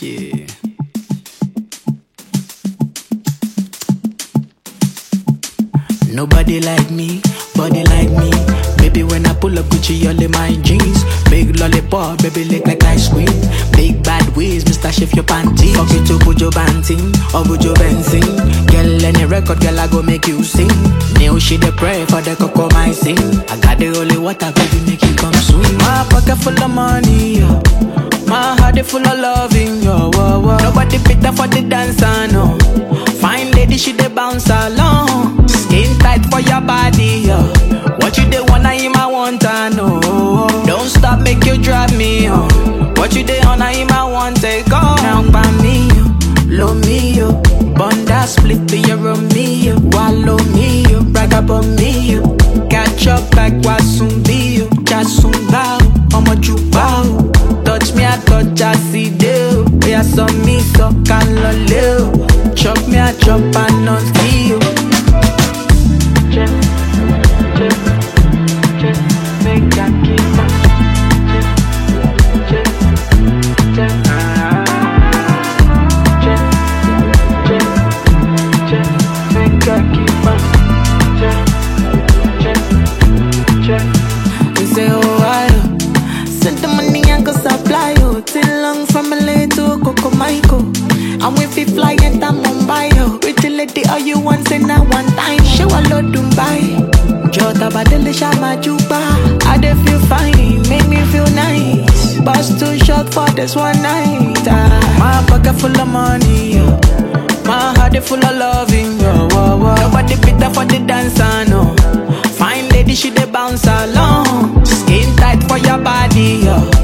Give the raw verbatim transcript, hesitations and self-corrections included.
Shit. Nobody like me, body like me. Baby, when I pull up Gucci, all in my jeans. Big lollipop, baby, lick like ice cream. Big bad ways, Mister Shift your panties. Fuck you to Bujo Banting or Bujo Benzing. Girl, any record, girl, I go make you sing. New shit, they pray for the cocoa, my sing. I got the holy water, baby, make you come swing. My pocket full of money, yo. My heart is full of loving, yo. Whoa, whoa. Nobody better for the dancer, no. Fine lady, she dey bounce along. Skin tight for your body, yo. What you dey want, I am I want, I know. Don't stop, make you drive me on. What you dey on, I am I want, take on. Now by me, yo. Low me, yo. Bunda split to your Romeo. Wallow me, yo. Brag about me, yo. Catch up like Wasumbi, yo. Jasumba, I'ma bow. Touch me, I touch, I see you. Yeah, so me, so can loleo. Chop me, I chop, I not you. Check, check, check, make a keep up. Check, check, check, check, check, check, make a keep up. Check, check, check. You say, oh, I send the money and go supply you. Till long from L A to Coco Michael. And we fi fly enter Mumbai, yo. Pretty lady, all you want, say now one time. Show a lot Dubai. Jota badele shama juba. I dey feel fine, make me feel nice. Bus too short for this one night. Ah. My pocket full of money, yo. My heart is full of loving, yo. Whoa, whoa. Nobody better for the dancer, no. Fine lady, she dey bounce along. Skin tight for your body, yo.